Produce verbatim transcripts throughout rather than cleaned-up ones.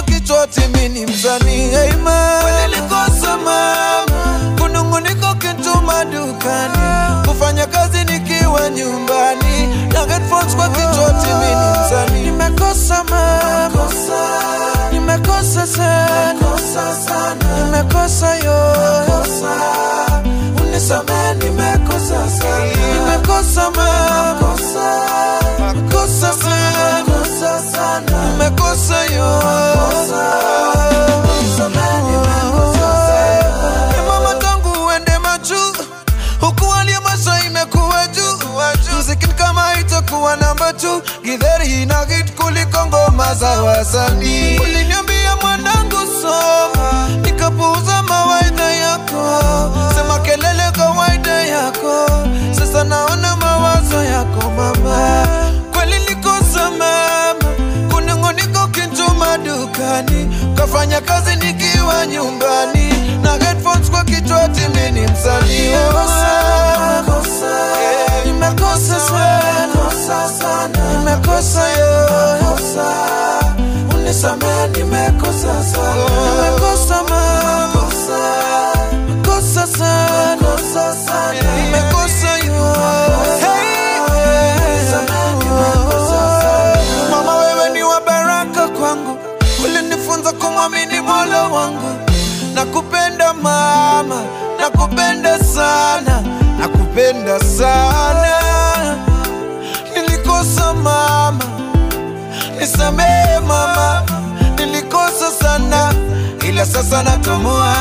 kwa kichwa mimi ni msanii. Hey man, nilikosa mama, kununguniko kituma dukani, kufanya kazi nikiwa nyumbani, na headphones kwa kichwa mimi ni msanii. Nimekosa mama, nimekosa sana, nimekosa yo, unisamehe nimekosa sana. Nimekosa mama, nimekosa sana, nimekosa yo, unisamehe nimekosa sana. Mama tangu uende machu, huku hali ya maisha imekuwa juu, muziki kama itakuwa namba two, githeri na hit kuliko ngoma za wasanii. Uliniambia mwanangu soma, nikapuuza mawaidha yako, sema kelele kawaida yako, sasa naona mawazo yako mama. Kweli nilikosa mama, kununguniko kituma dukani, kafanya kazi nikiwa nyumbani, na headphones kwa kichwa mimi ni msanii. Nimekosa sana, nimekosa yo, unisamehe nimekosa sana. Nimekosa mama, nimekosa sana, nimekosa yo, mama wewe ni wa baraka kwangu, ulinifunza kumwamini Mola wangu. Nakupenda mama, nakupenda sana, nakupenda sana. Nilikosa mama, nisamehe mama, nilikosa sana, ila sasa natumua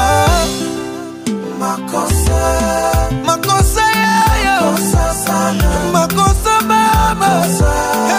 makosa, makosa yayo, makosa mama,